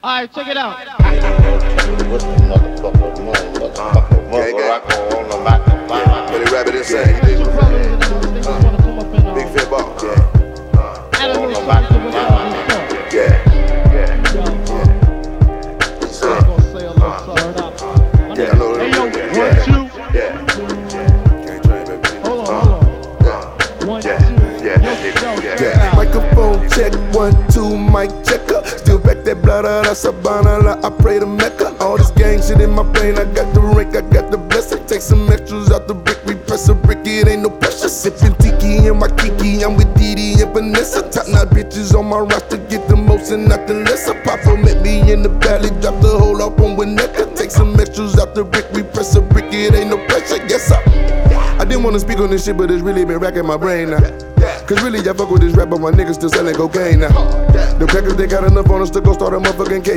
Alright, check it out. Billy Rabbit insane. Two brothers in the house, they just wanna come up and Big Fit Ball. add a little something to what they Yeah. I'm gonna say a little something. Yeah, I know. Hey yo, Yeah. 1, 2. Yeah. Can't train, baby. Hold on. 1, 2. Yeah. Microphone check, 1, 2, mic checker. Still back that blood out of Sabana, like I pray to Mecca. All this gang shit in my brain, I got the rank, I got the blessing. Take some extras out the brick, we press a brick, it ain't no pressure. Sippin' tiki in my kiki, I'm with Didi and Vanessa. Top notch bitches on my roster, get the most and nothing less. Papa met me in the valley, drop the whole up on Winnetka. Take some extras out the brick, we press a brick, it ain't no pressure. Yes, sir. I didn't wanna speak on this shit, but it's really been racking my brain now. Cause really, I fuck with this rap, but my niggas still selling cocaine now. The crackers, they got enough on us to go start a motherfucking case.